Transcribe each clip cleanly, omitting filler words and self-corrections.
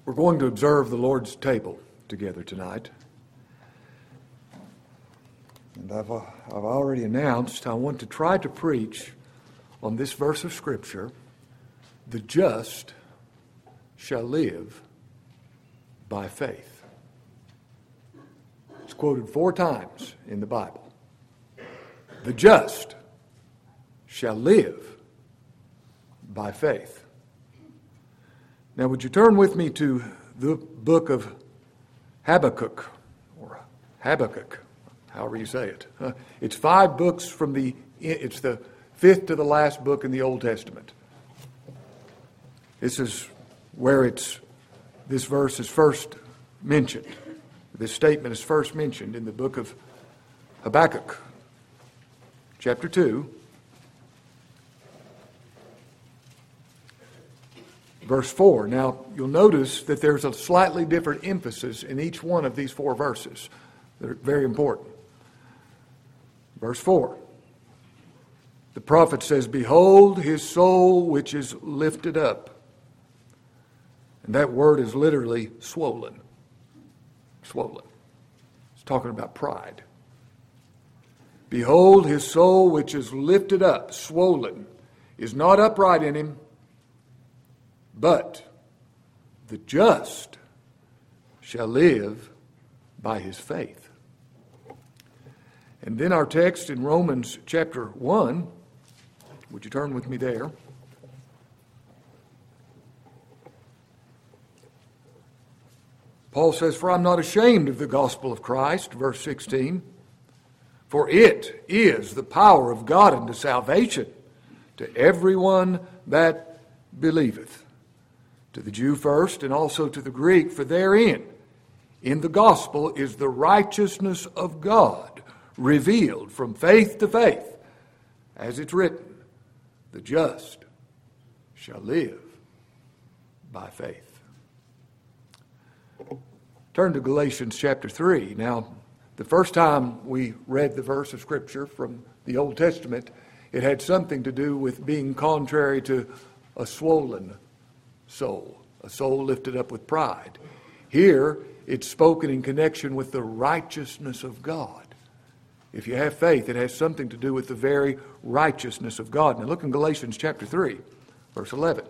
We're going to observe the Lord's table together tonight. And I've already announced I want to try to preach on this verse of Scripture, the just shall live by faith. It's quoted 4 times in the Bible. The just shall live by faith. Now, would you turn with me to the book of Habakkuk, or Habakkuk, however you say it. It's 5 books it's the 5th to the last book in the Old Testament. This is where this verse is first mentioned. This statement is first mentioned in the book of Habakkuk, chapter 2. Verse 4. Now, you'll notice that there's a slightly different emphasis in each one of these 4 verses. They're very important. Verse 4. The prophet says, "Behold his soul which is lifted up." And that word is literally swollen. Swollen. It's talking about pride. "Behold his soul which is lifted up," swollen, "is not upright in him. But the just shall live by his faith." And then our text in Romans chapter 1, would you turn with me there? Paul says, "For I'm not ashamed of the gospel of Christ," verse 16, "for it is the power of God unto salvation to everyone that believeth. To the Jew first, and also to the Greek, for therein, in the gospel, is the righteousness of God revealed from faith to faith. As it's written, the just shall live by faith." Turn to Galatians chapter 3. Now, the first time we read the verse of Scripture from the Old Testament, it had something to do with being contrary to a swollen soul, a soul lifted up with pride. Here, it's spoken in connection with the righteousness of God. If you have faith, it has something to do with the very righteousness of God. Now look in Galatians chapter 3, verse 11.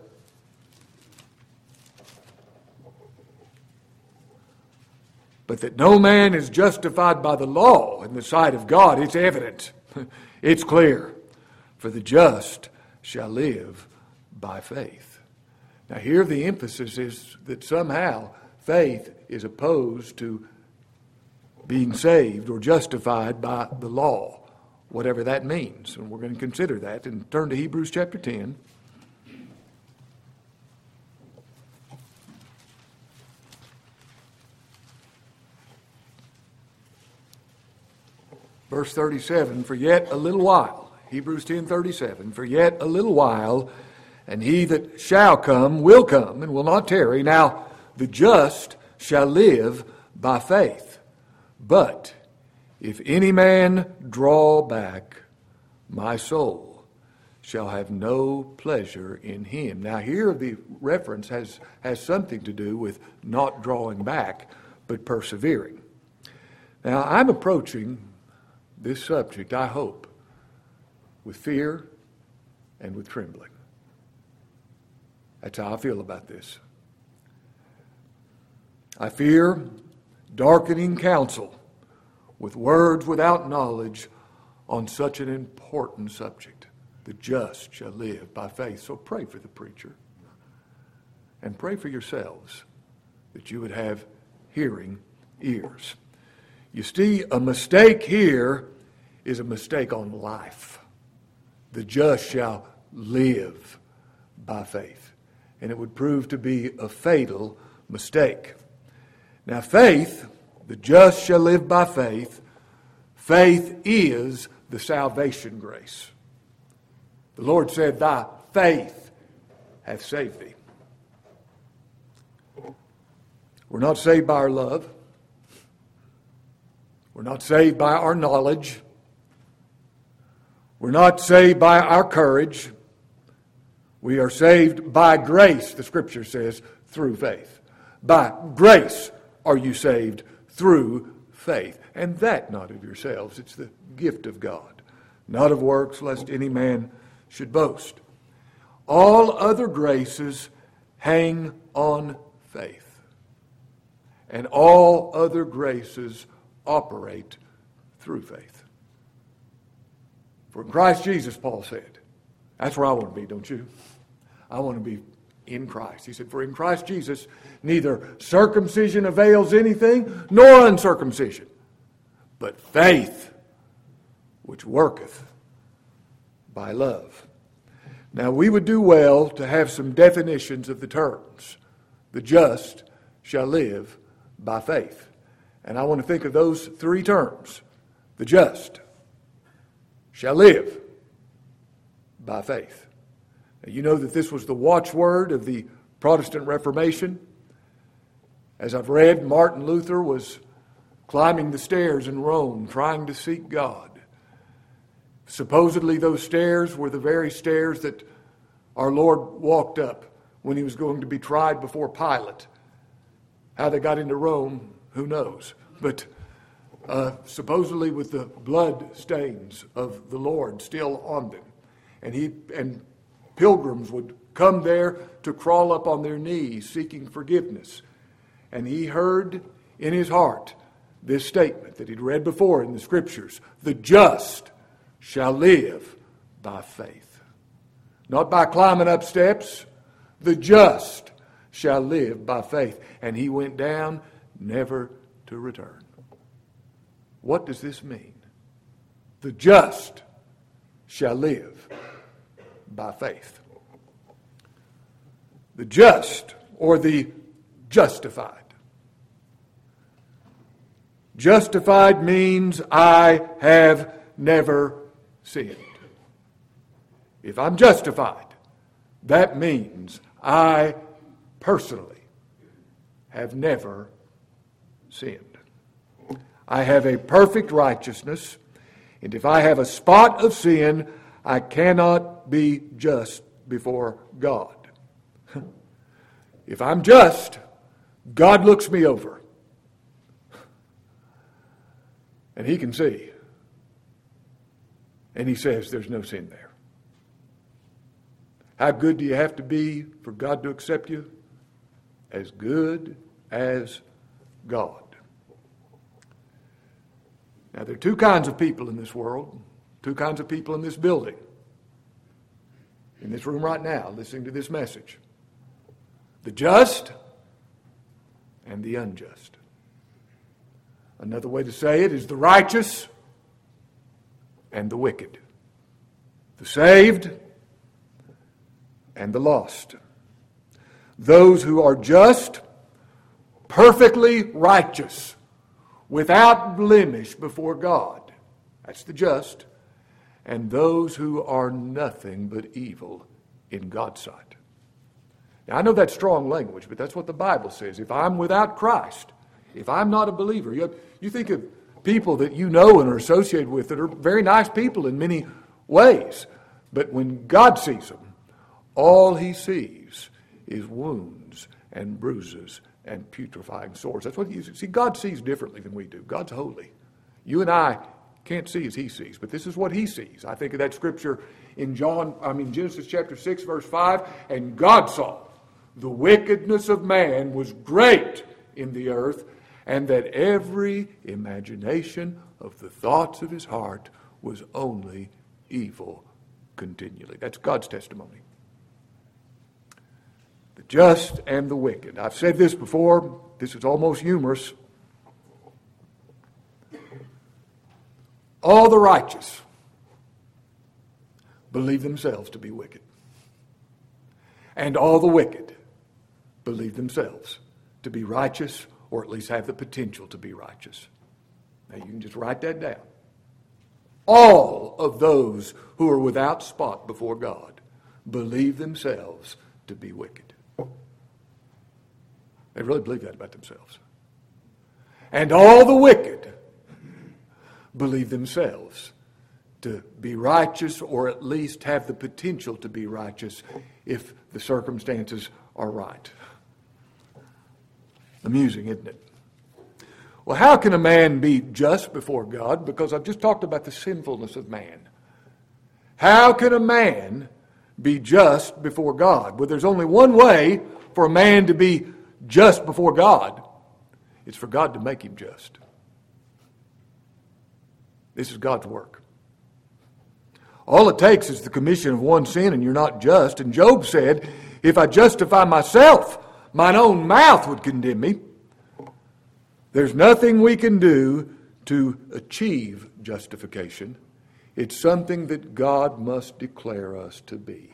"But that no man is justified by the law in the sight of God, it's evident, it's clear. For the just shall live by faith." Now here the emphasis is that somehow faith is opposed to being saved or justified by the law, whatever that means. And we're going to consider that. And turn to Hebrews chapter 10. Verse 37, "For yet a little while," Hebrews 10:37, "For yet a little while, and he that shall come will come, and will not tarry. Now the just shall live by faith. But if any man draw back, my soul shall have no pleasure in him." Now here the reference has something to do with not drawing back, but persevering. Now I'm approaching this subject, I hope, with fear and with trembling. That's how I feel about this. I fear darkening counsel with words without knowledge on such an important subject. The just shall live by faith. So pray for the preacher and pray for yourselves that you would have hearing ears. You see, a mistake here is a mistake on life. The just shall live by faith. And it would prove to be a fatal mistake. Now faith, the just shall live by faith. Faith is the salvation grace. The Lord said, "Thy faith hath saved thee." We're not saved by our love. We're not saved by our knowledge. We're not saved by our courage. We are saved by grace, the Scripture says, through faith. By grace are you saved through faith. And that not of yourselves. It's the gift of God. Not of works, lest any man should boast. All other graces hang on faith. And all other graces operate through faith. For in Christ Jesus, Paul said, that's where I want to be, don't you? I want to be in Christ. He said, for in Christ Jesus, neither circumcision avails anything, nor uncircumcision, but faith which worketh by love. Now, we would do well to have some definitions of the terms. The just shall live by faith. And I want to think of those three terms. The just shall live by faith. Now, you know that this was the watchword of the Protestant Reformation. As I've read, Martin Luther was climbing the stairs in Rome trying to seek God. Supposedly those stairs were the very stairs that our Lord walked up when he was going to be tried before Pilate. How they got into Rome, who knows? But supposedly with the blood stains of the Lord still on them. And pilgrims would come there to crawl up on their knees seeking forgiveness. And he heard in his heart this statement that he'd read before in the Scriptures. The just shall live by faith. Not by climbing up steps. The just shall live by faith. And he went down never to return. What does this mean? The just shall live by faith. The just, or the justified. Justified means I have never sinned. If I'm justified, that means I personally have never sinned. I have a perfect righteousness, and if I have a spot of sin, I cannot be just before God. If I'm just, God looks me over, and he can see, and he says there's no sin there. How good do you have to be for God to accept you? As good as God. Now, there are two kinds of people in this world, two kinds of people in this building, in this room right now, listening to this message. The just and the unjust. Another way to say it is the righteous and the wicked. The saved and the lost. Those who are just, perfectly righteous, without blemish before God. That's the just. And those who are nothing but evil in God's sight. Now, I know that's strong language, but that's what the Bible says. If I'm without Christ, if I'm not a believer, you think of people that you know and are associated with that are very nice people in many ways. But when God sees them, all he sees is wounds and bruises and putrefying sores. That's what he sees. See, God sees differently than we do. God's holy. You and I can't see as he sees, but this is what he sees. I think of that scripture in Genesis chapter 6, verse 5, and God saw the wickedness of man was great in the earth, and that every imagination of the thoughts of his heart was only evil continually. That's God's testimony. The just and the wicked. I've said this before. This is almost humorous. All the righteous believe themselves to be wicked. And all the wicked believe themselves to be righteous, or at least have the potential to be righteous. Now you can just write that down. All of those who are without spot before God believe themselves to be wicked. They really believe that about themselves. And all the wicked believe themselves to be righteous, or at least have the potential to be righteous if the circumstances are right. Amusing, isn't it? Well, how can a man be just before God? Because I've just talked about the sinfulness of man. How can a man be just before God? Well, there's only one way for a man to be just before God. It's for God to make him just. This is God's work. All it takes is the commission of one sin and you're not just. And Job said, if I justify myself, mine own mouth would condemn me. There's nothing we can do to achieve justification. It's something that God must declare us to be.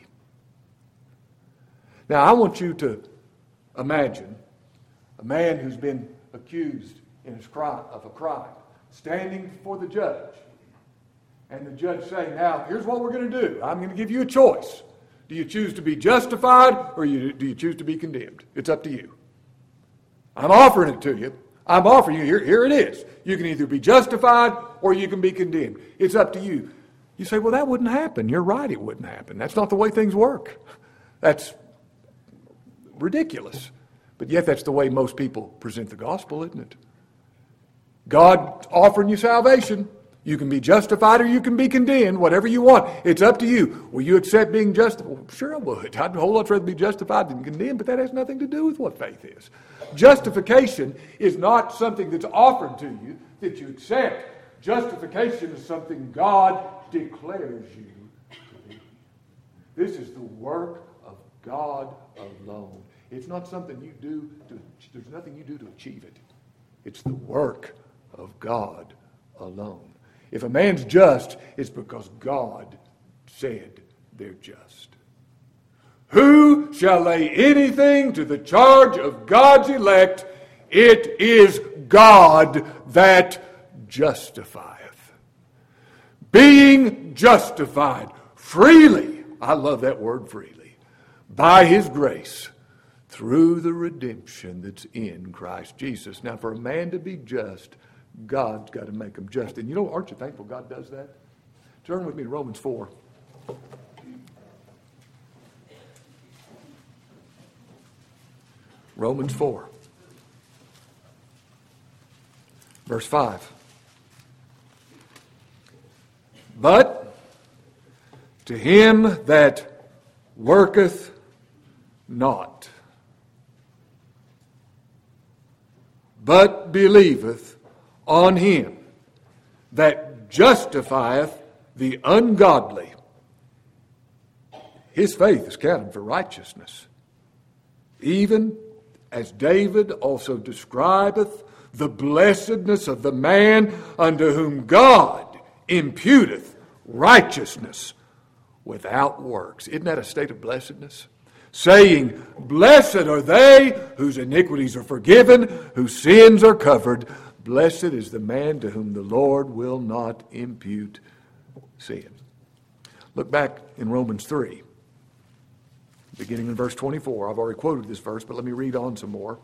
Now, I want you to imagine a man who's been accused of a crime, standing before the judge, and the judge saying, now, here's what we're going to do. I'm going to give you a choice. Do you choose to be justified or do you choose to be condemned? It's up to you. I'm offering it to you. I'm offering you, here it is. You can either be justified or you can be condemned. It's up to you. You say, well, that wouldn't happen. You're right, it wouldn't happen. That's not the way things work. That's ridiculous. But yet that's the way most people present the gospel, isn't it? God offering you salvation. You can be justified or you can be condemned, whatever you want. It's up to you. Will you accept being justified? Well, sure I would. I'd a whole lot rather be justified than condemned, but that has nothing to do with what faith is. Justification is not something that's offered to you that you accept. Justification is something God declares you to be. This is the work of God alone. It's not something you do there's nothing you do to achieve it. It's the work of God alone. If a man's just, it's because God said they're just. Who shall lay anything to the charge of God's elect? It is God that justifieth. Being justified freely, I love that word freely, by His grace, through the redemption that's in Christ Jesus. Now, for a man to be just, God's got to make him just. And you know, aren't you thankful God does that? Turn with me to Romans 4. Romans 4. Verse 5. But to him that worketh not, but believeth on him that justifieth the ungodly, his faith is counted for righteousness. Even as David also describeth the blessedness of the man unto whom God imputeth righteousness without works. Isn't that a state of blessedness? Saying, blessed are they whose iniquities are forgiven, whose sins are covered. Blessed is the man to whom the Lord will not impute sin. Look back in Romans 3, beginning in verse 24. I've already quoted this verse, but let me read on some more.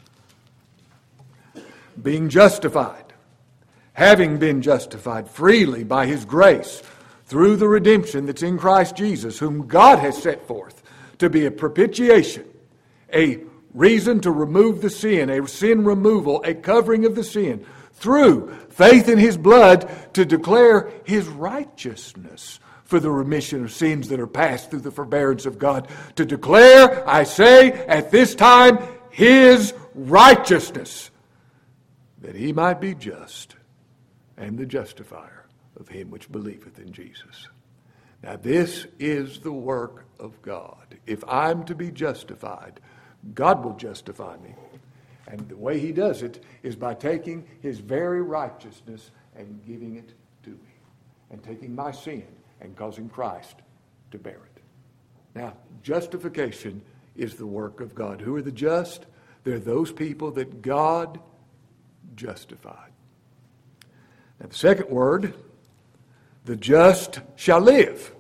Being justified, having been justified freely by His grace, through the redemption that's in Christ Jesus, whom God has set forth to be a propitiation, a reason to remove the sin, a sin removal, a covering of the sin, through faith in His blood to declare His righteousness for the remission of sins that are past through the forbearance of God. To declare, I say, at this time, His righteousness, that He might be just and the justifier of him which believeth in Jesus. Now this is the work of God. If I'm to be justified, God will justify me. And the way He does it is by taking His very righteousness and giving it to me. And taking my sin and causing Christ to bear it. Now, justification is the work of God. Who are the just? They're those people that God justified. Now, the second word, the just shall live.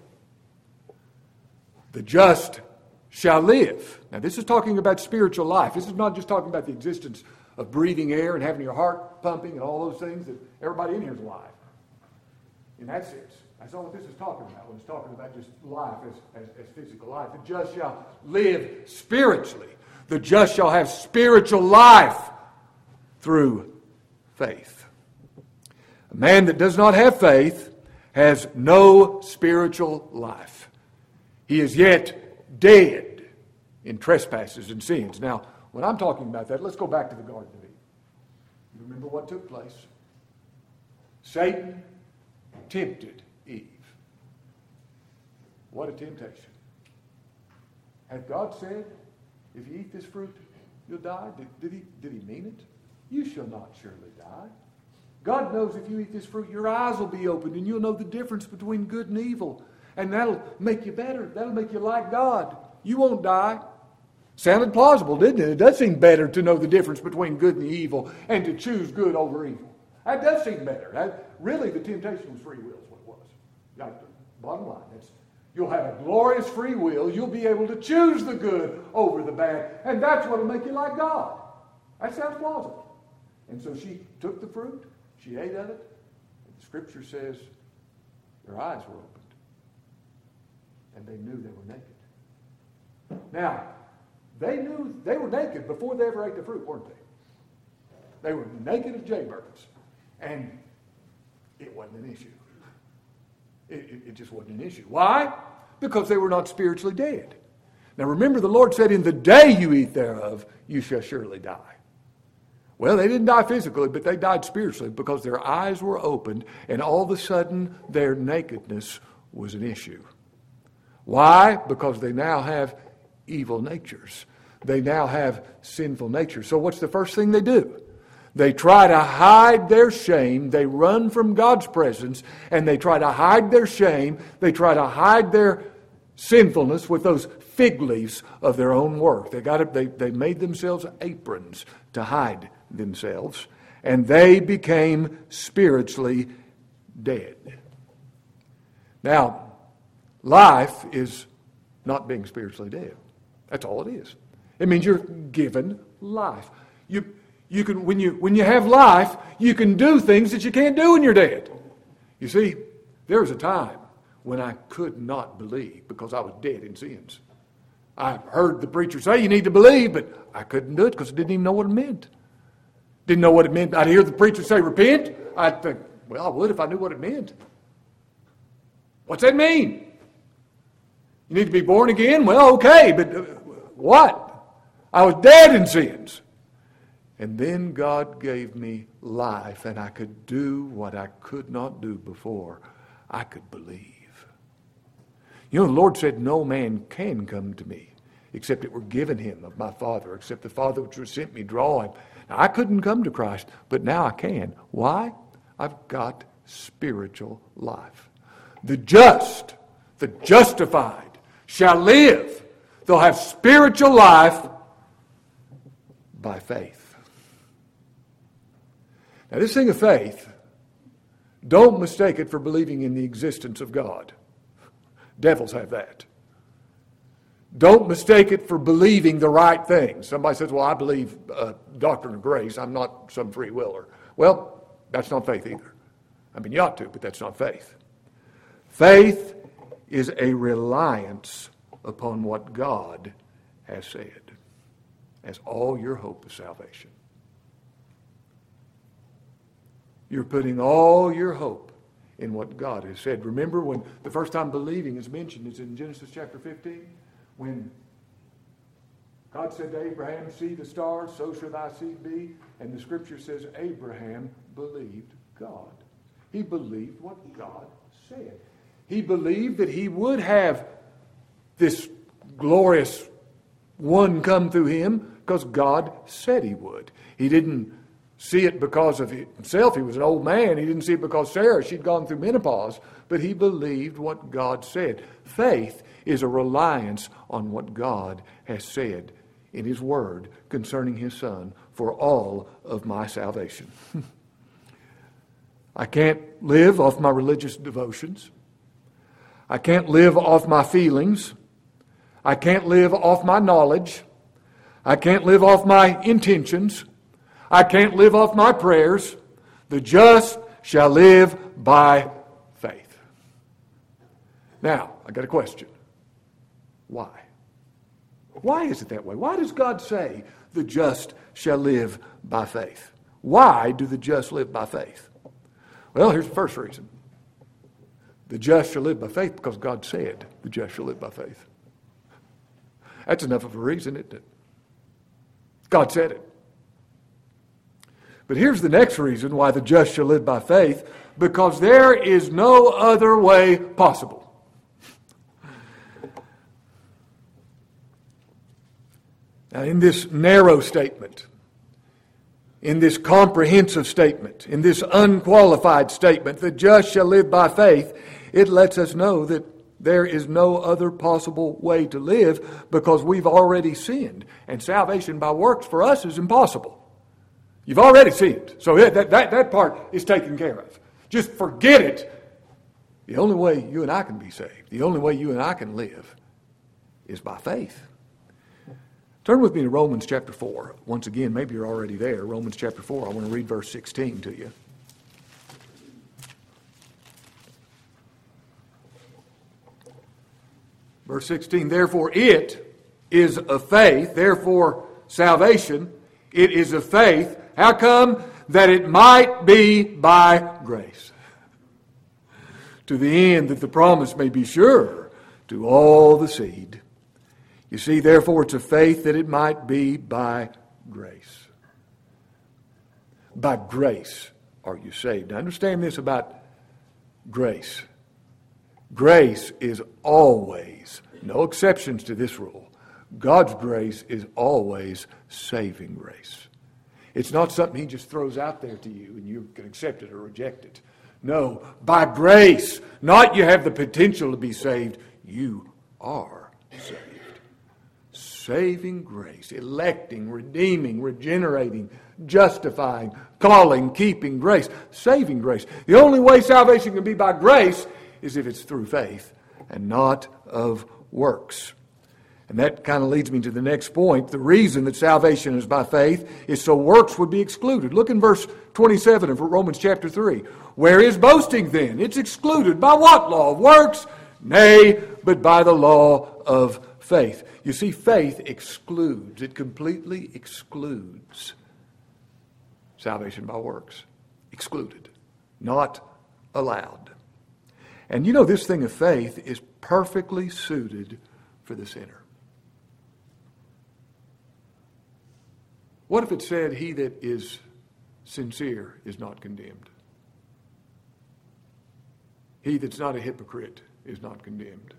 The just shall live. Now, this is talking about spiritual life. This is not just talking about the existence of breathing air and having your heart pumping and all those things that everybody in here is alive. In that sense, that's not what this is talking about when it's talking about just life as physical life. The just shall live spiritually. The just shall have spiritual life. through faith. A man that does not have faith has no spiritual life. He is yet dead in trespasses and sins. Now, when I'm talking about that, let's go back to the Garden of Eden. You remember what took place? Satan tempted Eve. What a temptation. Had God said, if you eat this fruit, you'll die? Did he mean it? You shall not surely die. God knows if you eat this fruit, your eyes will be opened and you'll know the difference between good and evil. And that'll make you better. That'll make you like God. You won't die. Sounded plausible, didn't it? It does seem better to know the difference between good and evil and to choose good over evil. That does seem better. Really, the temptation was free will is what it was. Bottom line, you'll have a glorious free will. You'll be able to choose the good over the bad. And that's what will make you like God. That sounds plausible. And so she took the fruit. She ate of it. And the Scripture says their eyes were opened. And they knew they were naked. Now, they knew they were naked before they ever ate the fruit, weren't they? They were naked as jaybirds. And it wasn't an issue. It just wasn't an issue. Why? Because they were not spiritually dead. Now remember, the Lord said, in the day you eat thereof, you shall surely die. Well, they didn't die physically, but they died spiritually because their eyes were opened and all of a sudden their nakedness was an issue. Why? Because they now have evil natures. They now have sinful natures. So what's the first thing they do? They try to hide their shame. They run from God's presence and they try to hide their shame. They try to hide their sinfulness with those fig leaves of their own work. They made themselves aprons to hide themselves, and they became spiritually dead. Now, life is not being spiritually dead. That's all it is. It means you're given life. You can, when you have life, you can do things that you can't do when you're dead. You see, there was a time when I could not believe because I was dead in sins. I heard the preacher say you need to believe, but I couldn't do it because I didn't even know what it meant. Didn't know what it meant. I'd hear the preacher say repent. I'd think, well, I would if I knew what it meant. What's that mean? You need to be born again? Well, okay, but what? I was dead in sins. And then God gave me life, and I could do what I could not do before. I could believe. You know, the Lord said, no man can come to me except it were given him of my Father, except the Father which sent me draw him. Now, I couldn't come to Christ, but now I can. Why? I've got spiritual life. The just, the justified, shall live. They'll have spiritual life by faith. Now, this thing of faith, don't mistake it for believing in the existence of God. Devils have that. Don't mistake it for believing the right things. Somebody says, well, I believe doctrine of grace. I'm not some free willer. Well, that's not faith either. I mean, you ought to, but that's not faith. Faith is a reliance upon what God has said as all your hope of salvation. You're putting all your hope in what God has said. Remember when the first time believing is mentioned is in Genesis chapter 15, when God said to Abraham, see the stars, so shall thy seed be. And the Scripture says Abraham believed God. He believed what God said. He believed that he would have this glorious one come through him because God said he would. He didn't see it because of himself. He was an old man. He didn't see it because Sarah, she'd gone through menopause. But he believed what God said. Faith is a reliance on what God has said in his word concerning his Son for all of my salvation. I can't live off my religious devotions. I can't live off my feelings. I can't live off my knowledge. I can't live off my intentions. I can't live off my prayers. The just shall live by faith. Now, I got a question. Why? Why is it that way? Why does God say the just shall live by faith? Why do the just live by faith? Well, here's the first reason. The just shall live by faith because God said the just shall live by faith. That's enough of a reason, isn't it? God said it. But here's the next reason why the just shall live by faith, because there is no other way possible. Now, in this narrow statement, in this comprehensive statement, in this unqualified statement, the just shall live by faith, it lets us know that there is no other possible way to live because we've already sinned. And salvation by works for us is impossible. You've already sinned. So that part is taken care of. Just forget it. The only way you and I can be saved, the only way you and I can live is by faith. Turn with me to Romans chapter 4. Once again, maybe you're already there. Romans chapter 4. I want to read verse 16 to you. Verse 16, therefore it is of faith, therefore salvation, it is of faith. How come? That it might be by grace. To the end that the promise may be sure to all the seed. You see, therefore it's of faith that it might be by grace. By grace are you saved. Now understand this about grace. Grace is always, no exceptions to this rule, God's grace is always saving grace. It's not something He just throws out there to you and you can accept it or reject it. No, by grace, not you have the potential to be saved, you are saved. Saving grace, electing, redeeming, regenerating, justifying, calling, keeping grace, saving grace. The only way salvation can be by grace is if it's through faith and not of works. And that kind of leads me to the next point. The reason that salvation is by faith is so works would be excluded. Look in verse 27 of Romans chapter 3. Where is boasting then? It's excluded. By what law? Of works? Nay, but by the law of faith. You see, faith excludes. It completely excludes salvation by works. Excluded. Not allowed. And you know, this thing of faith is perfectly suited for the sinner. What if it said, he that is sincere is not condemned? He that's not a hypocrite is not condemned.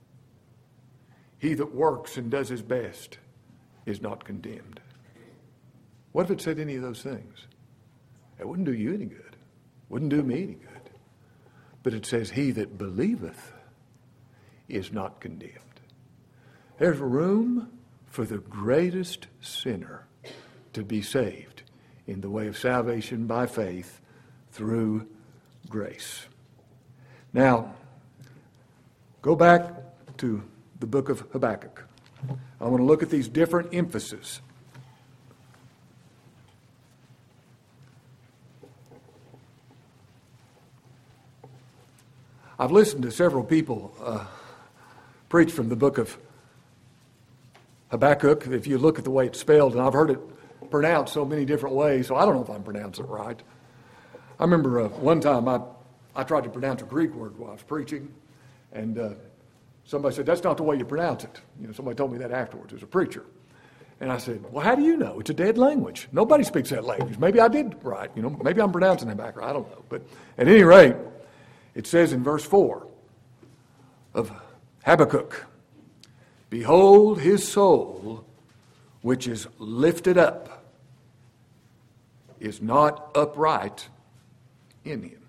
He that works and does his best is not condemned. What if it said any of those things? It wouldn't do you any good. Wouldn't do me any good. But it says, he that believeth is not condemned. There's room for the greatest sinner to be saved in the way of salvation by faith through grace. Now, go back to the book of Habakkuk. I want to look at these different emphases. I've listened to several people preach from the book of Habakkuk. If you look at the way it's spelled, and I've heard it pronounced so many different ways, so I don't know if I'm pronouncing it right. I remember one time I tried to pronounce a Greek word while I was preaching, and somebody said, that's not the way you pronounce it. You know, somebody told me that afterwards as a preacher. And I said, well, how do you know? It's a dead language. Nobody speaks that language. Maybe I did right. You know, maybe I'm pronouncing it back right. I don't know. But at any rate, it says in verse 4 of Habakkuk, behold, his soul, which is lifted up, is not upright in him.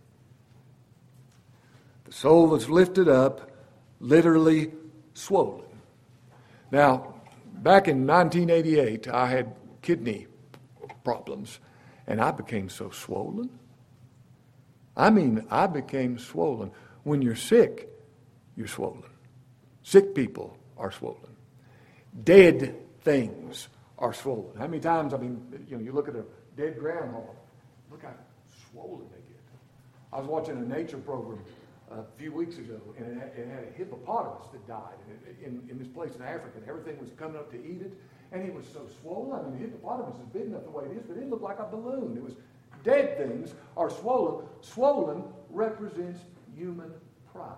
The soul that's lifted up, literally swollen. Now, back in 1988, I had kidney problems, and I became so swollen. I mean, I became swollen. When you're sick, you're swollen. Sick people are swollen. Dead things are swollen. How many times, you look at a dead groundhog, look how swollen they get. I was watching a nature program a few weeks ago, and it had a hippopotamus that died in this place in Africa, and everything was coming up to eat it, And it was so swollen. I mean, the hippopotamus is big enough the way it is, but it looked like a balloon. It was dead things are swollen. Swollen represents human pride.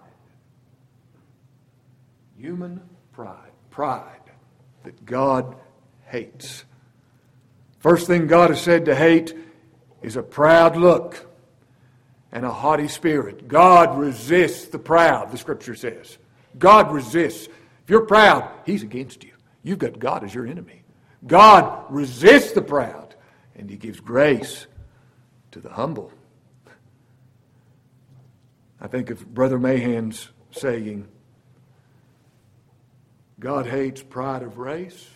Human pride. Pride that God hates. First thing God has said to hate is a proud look and a haughty spirit. God resists the proud, the Scripture says. God resists. If you're proud, He's against you. You've got God as your enemy. God resists the proud, and He gives grace to the humble. I think of Brother Mahan's saying, God hates pride of race,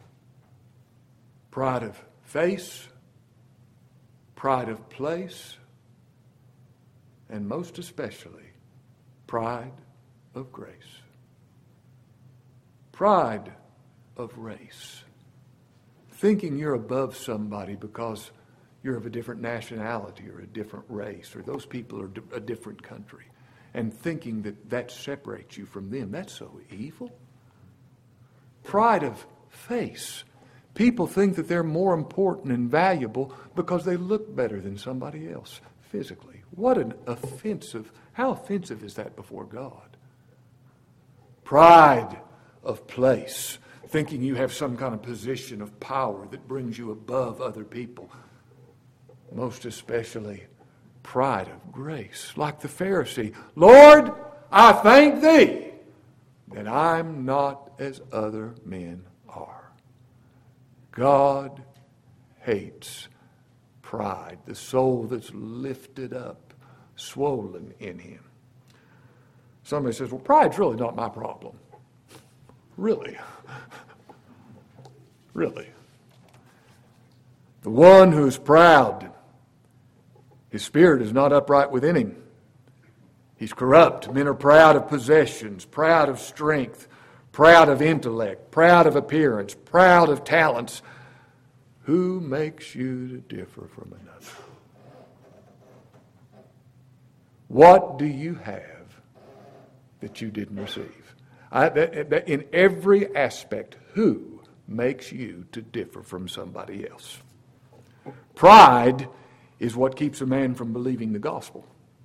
pride of face, pride of place, and most especially, pride of grace. Pride of race. Thinking you're above somebody because you're of a different nationality or a different race, or those people are a different country, and thinking that that separates you from them. That's so evil. Pride of face. People think that they're more important and valuable because they look better than somebody else physically. What an offensive, how offensive is that before God? Pride of place. Thinking you have some kind of position of power that brings you above other people. Most especially, pride of grace. Like the Pharisee. Lord, I thank Thee that I'm not as other men are. God hates pride. The soul that's lifted up, swollen in him. Somebody says, well, pride's really not my problem. Really? Really? The one who's proud, his spirit is not upright within him. He's corrupt. Men are proud of possessions, proud of strength, proud of intellect, proud of appearance, proud of talents. Who makes you to differ from another? What do you have that you didn't receive? In every aspect, who makes you to differ from somebody else? Pride is what keeps a man from believing the gospel.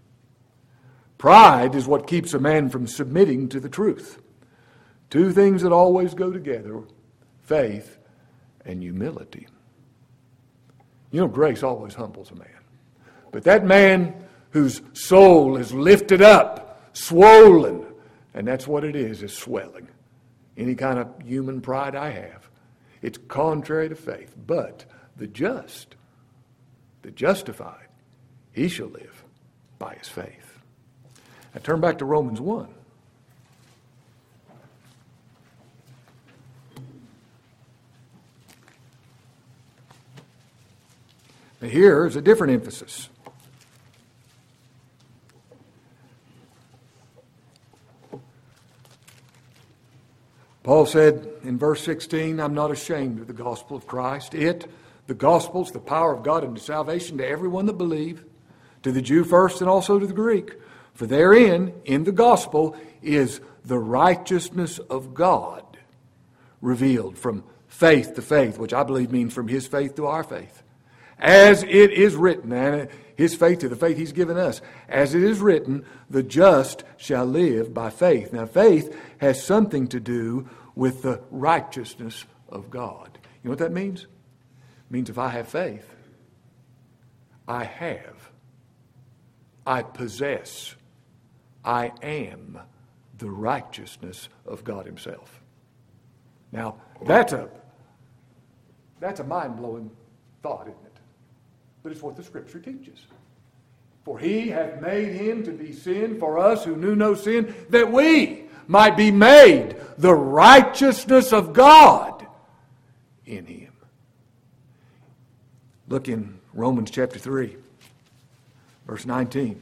Pride is what keeps a man from submitting to the truth. Two things that always go together, faith and humility. You know, grace always humbles a man. But that man whose soul is lifted up, swollen, and that's what it is swelling. Any kind of human pride I have, it's contrary to faith. But the just, the justified, he shall live by his faith. Now turn back to Romans 1. Now here is a different emphasis. Paul said in verse 16, I'm not ashamed of the gospel of Christ. The gospel, is the power of God unto salvation to everyone that believe, to the Jew first and also to the Greek. For therein, in the gospel, is the righteousness of God revealed from faith to faith, which I believe means from his faith to our faith. As it is written, and his faith to the faith he's given us. As it is written, the just shall live by faith. Now, faith has something to do with the righteousness of God. You know what that means? It means if I have faith, I possess, I am the righteousness of God himself. Now, that's a mind-blowing thought, isn't it? But it's what the Scripture teaches. For he hath made him to be sin for us who knew no sin, that we might be made the righteousness of God in him. Look in Romans chapter 3, verse 19.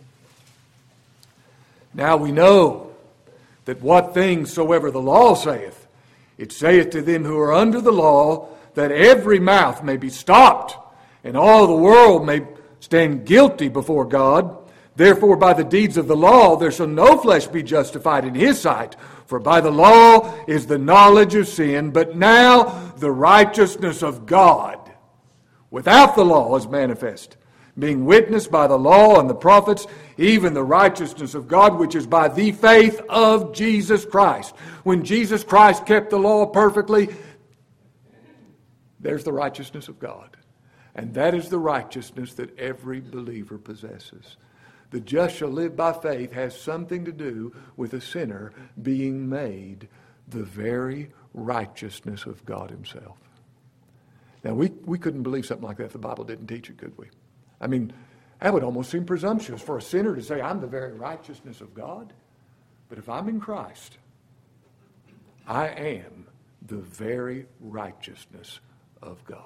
Now we know that what things soever the law saith, it saith to them who are under the law, that every mouth may be stopped, and all the world may stand guilty before God. Therefore, by the deeds of the law, there shall no flesh be justified in his sight. For by the law is the knowledge of sin, but now the righteousness of God without the law is manifest, being witnessed by the law and the prophets, even the righteousness of God, which is by the faith of Jesus Christ. When Jesus Christ kept the law perfectly, there's the righteousness of God. And that is the righteousness that every believer possesses. The just shall live by faith has something to do with a sinner being made the very righteousness of God himself. Now, we couldn't believe something like that if the Bible didn't teach it, could we? I mean, that would almost seem presumptuous for a sinner to say, I'm the very righteousness of God. But if I'm in Christ, I am the very righteousness of God.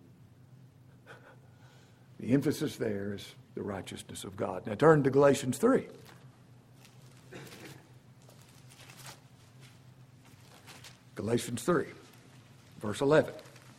The emphasis there is the righteousness of God. Now turn to Galatians 3. Galatians 3, verse 11.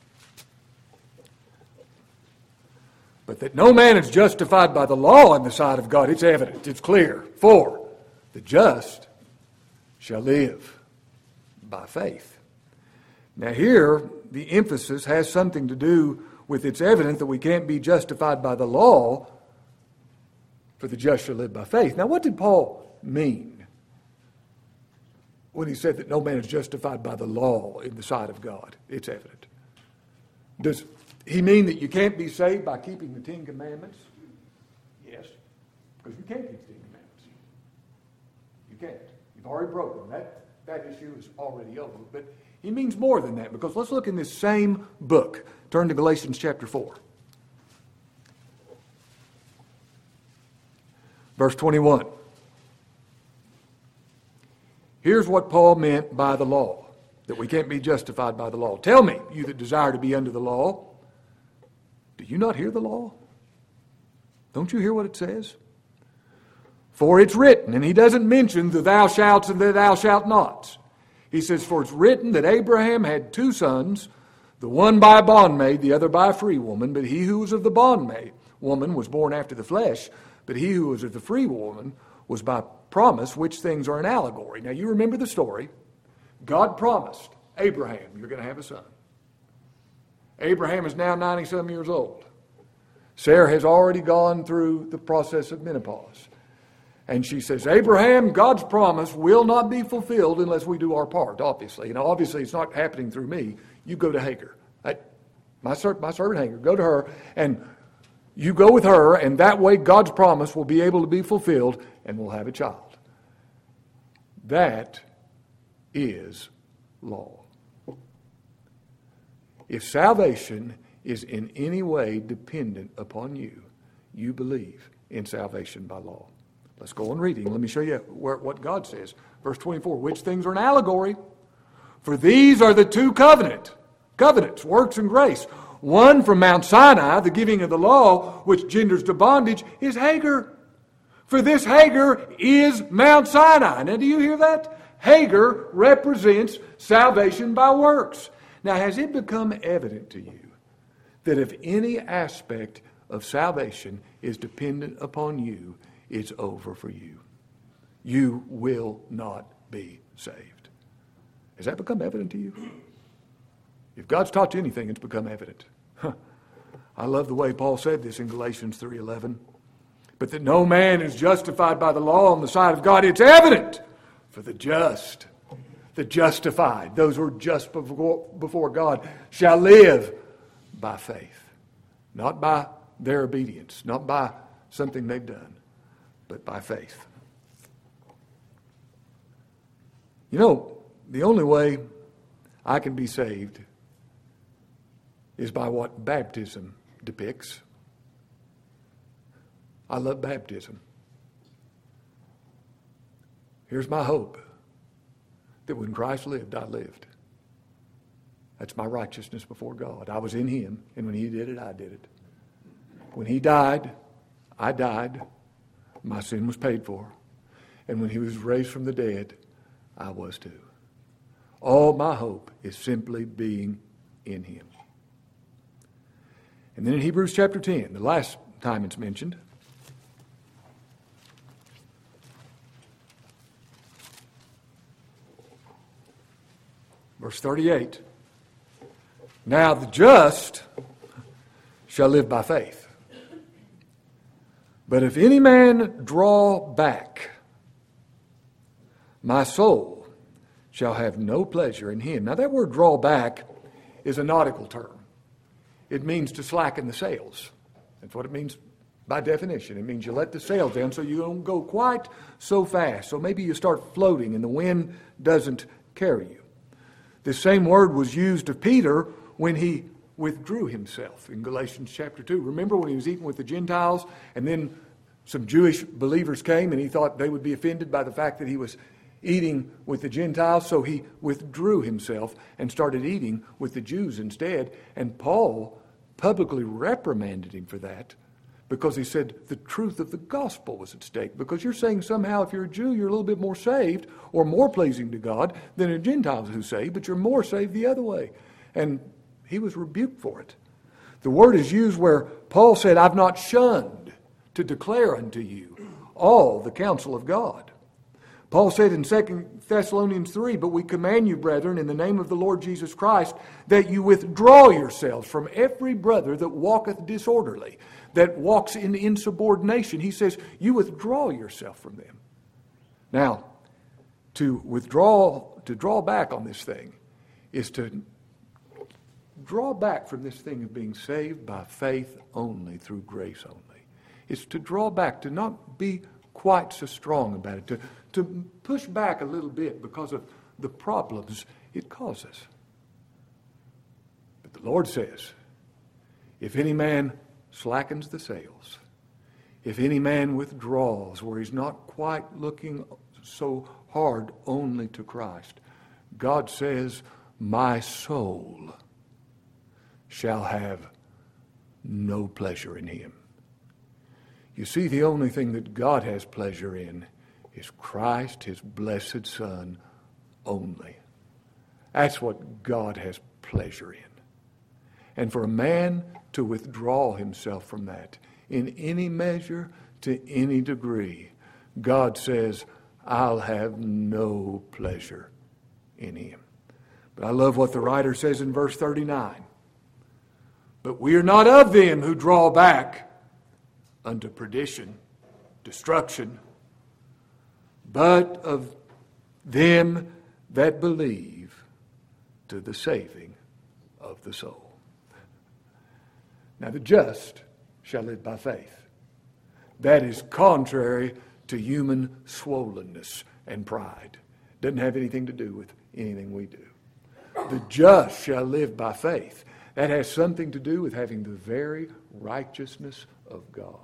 But that no man is justified by the law in the sight of God, it's evident, it's clear. For the just shall live by faith. Now here, the emphasis has something to do with it's evident that we can't be justified by the law, for the just shall live by faith. Now what did Paul mean when he said that no man is justified by the law in the sight of God? It's evident. Does he mean that you can't be saved by keeping the Ten Commandments? Yes, because you can't keep the Ten Commandments. You can't. You've already broken them. That issue is already over. But he means more than that, because let's look in this same book. Turn to Galatians chapter 4. Verse 21. Here's what Paul meant by the law, that we can't be justified by the law. Tell me, you that desire to be under the law, do you not hear the law? Don't you hear what it says? For it's written, and he doesn't mention the thou shalt and the thou shalt nots. He says, for it's written that Abraham had two sons, the one by a bondmaid, the other by a free woman. But he who was of the bondmaid woman was born after the flesh, but he who was of the free woman was by promise, which things are an allegory. Now you remember the story. God promised Abraham, you're going to have a son. Abraham is now 90-some years old. Sarah has already gone through the process of menopause. And she says, Abraham, God's promise will not be fulfilled unless we do our part, obviously. You know, obviously it's not happening through me. You go to Hagar. My servant Hagar, go to her, and you go with her, and that way God's promise will be able to be fulfilled, and we'll have a child. That is law. If salvation is in any way dependent upon you, you believe in salvation by law. Let's go on reading. Let me show you what God says. Verse 24, which things are an allegory? For these are the two covenants, works and grace. One from Mount Sinai, the giving of the law, which genders to bondage, is Hagar. For this Hagar is Mount Sinai. Now do you hear that? Hagar represents salvation by works. Now has it become evident to you that if any aspect of salvation is dependent upon you, it's over for you? You will not be saved. Has that become evident to you? If God's taught you anything, it's become evident. I love the way Paul said this in Galatians 3:11. But that no man is justified by the law on the side of God, it's evident for the just, the justified, those who are just before God, shall live by faith. Not by their obedience, not by something they've done, but by faith. You know, the only way I can be saved is by what baptism depicts. I love baptism. Here's my hope, that when Christ lived, I lived. That's my righteousness before God. I was in Him, and when He did it, I did it. When He died, I died. My sin was paid for. And when He was raised from the dead, I was too. All my hope is simply being in Him. And then in Hebrews chapter 10, the last time it's mentioned, Verse 38. Now the just shall live by faith. But if any man draw back, my soul shall have no pleasure in him. Now that word draw back is a nautical term. It means to slacken the sails. That's what it means by definition. It means you let the sails down so you don't go quite so fast. So maybe you start floating and the wind doesn't carry you. This same word was used of Peter when he withdrew himself in Galatians chapter 2. Remember when he was eating with the Gentiles and then some Jewish believers came and he thought they would be offended by the fact that he was eating with the Gentiles, so he withdrew himself and started eating with the Jews instead. And Paul publicly reprimanded him for that because he said the truth of the gospel was at stake. Because you're saying somehow if you're a Jew, you're a little bit more saved or more pleasing to God than a Gentile who's saved, but you're more saved the other way. And he was rebuked for it. The word is used where Paul said, I've not shunned to declare unto you all the counsel of God. Paul said in 2 Thessalonians 3, but we command you, brethren, in the name of the Lord Jesus Christ, that you withdraw yourselves from every brother that walketh disorderly, that walks in insubordination. He says, you withdraw yourself from them. Now, to draw back on this thing is to draw back from this thing of being saved by faith only, through grace only. It's to draw back, to not be quite so strong about it, to push back a little bit because of the problems it causes. But the Lord says, if any man slackens the sails, if any man withdraws where he's not quite looking so hard only to Christ, God says, my soul shall have no pleasure in him. You see, the only thing that God has pleasure in is Christ, his blessed Son, only. That's what God has pleasure in. And for a man to withdraw himself from that in any measure, to any degree, God says, I'll have no pleasure in him. But I love what the writer says in verse 39. But we are not of them who draw back unto perdition, destruction, but of them that believe to the saving of the soul. Now the just shall live by faith. That is contrary to human swollenness and pride. Doesn't have anything to do with anything we do. The just shall live by faith. That has something to do with having the very righteousness of God.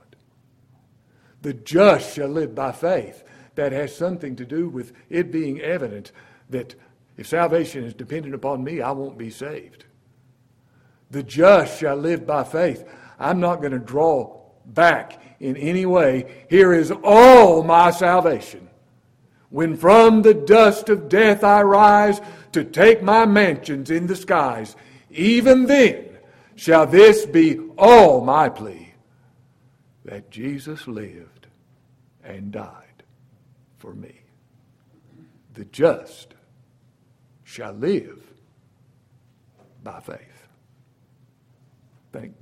The just shall live by faith. That has something to do with it being evident that if salvation is dependent upon me, I won't be saved. The just shall live by faith. I'm not going to draw back in any way. Here is all my salvation. When from the dust of death I rise to take my mansions in the skies, even then shall this be all my plea, that Jesus lived and died for me. The just shall live by faith. Thank